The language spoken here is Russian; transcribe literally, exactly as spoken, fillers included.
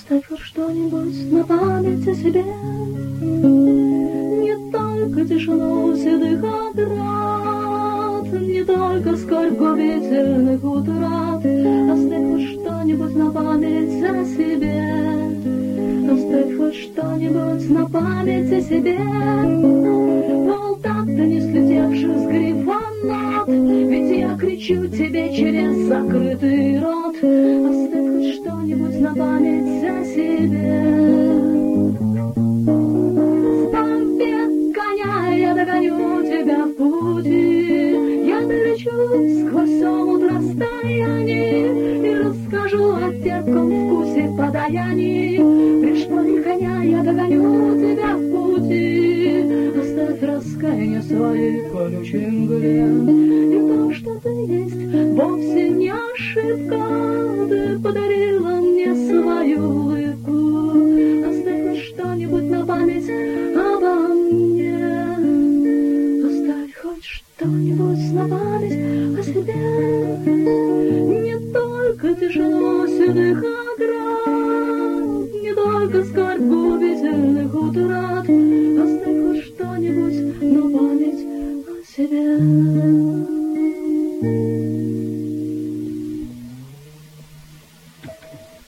Оставь хоть что-нибудь на память о себе, не только тишину седых оград, не только скорбь губительных утрат. Оставь хоть что-нибудь на память о себе, оставь хоть что-нибудь на память о себе. Полтакта не слетевших с грифонот, ведь я кричу тебе через закрытый рот. Оставь хоть что-нибудь на память о себе. Сбавь коня, я догоню тебя в пути, я долечу сквозь омут расстояний и расскажу о терпком вкусе подаяний. Пришпорь коня, я догоню тебя в пути, оставь раскаяние своей колючей мгле. И то, что ты есть, вовсе не ошибка, ты подарила мне свою улыбку. Оставь хоть что-нибудь на память обо мне, оставь хоть что-нибудь на память о себе. Не только тяжело седых оград, не только скорбь губительных утрат. Оставь хоть что-нибудь на память о себе.